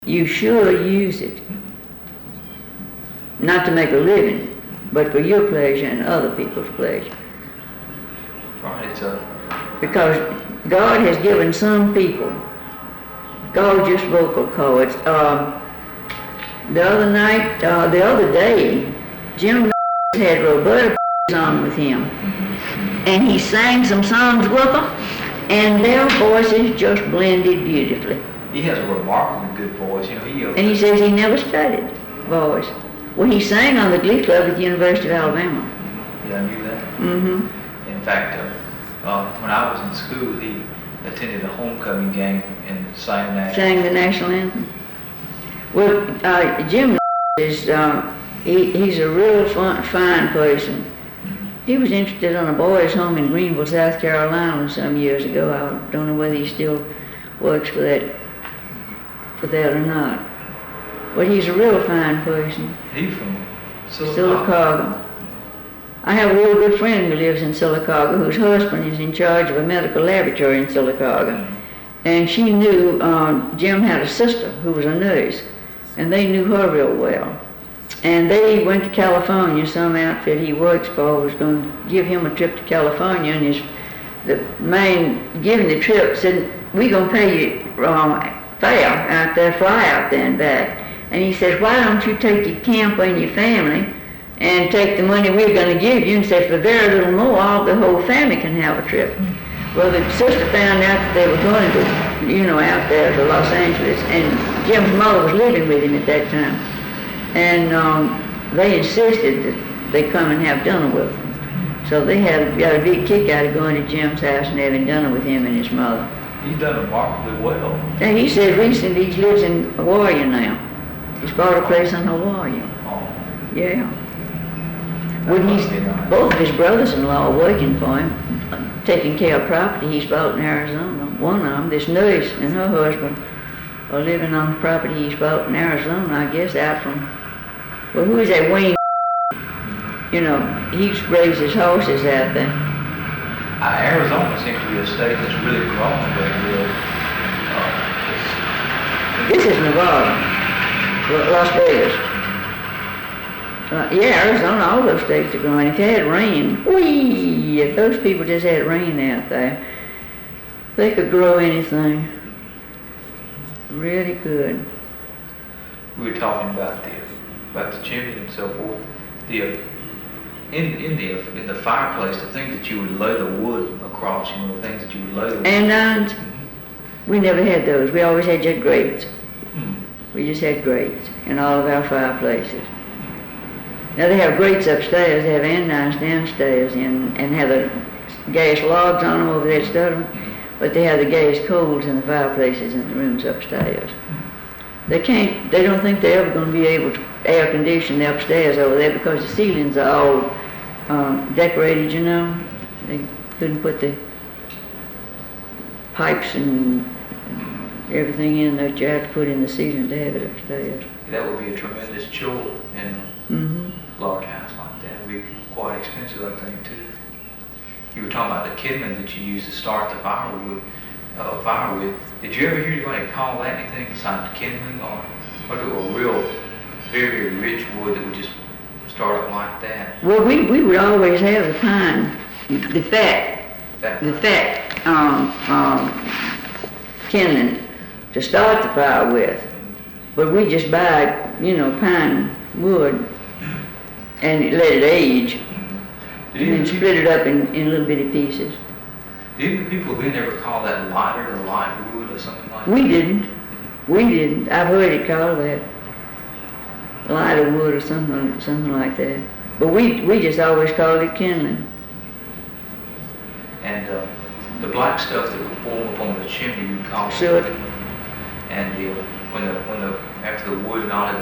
You should use it. Not to make a living, but for your pleasure and other people's pleasure. Right, Because God has given some people gorgeous vocal cords. The other day, Jim had Roberta on with him, and he sang some songs with her, and their voices just blended beautifully. He has a remarkably good voice, and he says he never studied voice. Well, he sang on the Glee Club at the University of Alabama. Yeah, I knew that. Mm-hmm. In fact, when I was in school, he attended a homecoming game and sang the national anthem. Well, Jim is he's a real fine person. He was interested in a boys' home in Greenville, South Carolina, some years ago. I don't know whether he still works for that or not. But he's a real fine person. He's from Sylacauga. I have a real good friend who lives in Sylacauga, whose husband is in charge of a medical laboratory in Sylacauga. And she knew Jim had a sister who was a nurse, and they knew her real well. And they went to California. Some outfit he works for was going to give him a trip to California, and the man giving the trip said, "We're going to pay you fare out there, fly out there and back." And he says, "Why don't you take your camper and your family and take the money we're going to give you?" And says, "For very little more, all the whole family can have a trip." Well, the sister found out that they were going to, out there to Los Angeles, and Jim's mother was living with him at that time. And they insisted that they come and have dinner with them. So they got a big kick out of going to Jim's house and having dinner with him and his mother. He's done remarkably well. And he said recently he lives in Hawaii now. He's bought a place in Hawaii. Oh. Yeah. Both of his brothers-in-law are working for him, taking care of property he's bought in Arizona. One of them, this nurse and her husband, are living on the property he's bought in Arizona, I guess, out from, well, who is that, Wayne? He's raised his horses out there. Arizona seems to be a state that's really growing very good. This is Nevada, Las Vegas. Arizona, all those states are growing. If they had rain, if those people just had rain out there, they could grow anything. Really good. We were talking about the chimney and so forth. In the fireplace, the things that you would lay the wood across, the things that you would lay the wood. And we never had those. We always had just grates. We just had grates in all of our fireplaces. Now they have grates upstairs, they have andirons downstairs, and have the gas logs on them over there studying, but they have the gas coals in the fireplaces in the rooms upstairs. They don't think they're ever going to be able to air condition the upstairs over there because the ceilings are all decorated, They couldn't put the pipes and everything in that you have to put in the ceiling to have it upstairs. That would be a tremendous chore in a large house like that. It would be quite expensive, I think, too. You were talking about the kindling that you use to start the fire with. Did you ever hear anybody call that anything besides kindling, or a real, very rich wood that would just start up like that? Well, we would always have the pine, the fat kindling to start the fire with, but we just buy, pine wood and let it age, and then split it up in little bitty pieces. Didn't people then ever call that lighter or light wood or something like that? We didn't. I've heard it called that, lighter wood or something like that. But we just always called it kindling. And the black stuff that would form up on the chimney, you'd call it soot. And after the wood and all that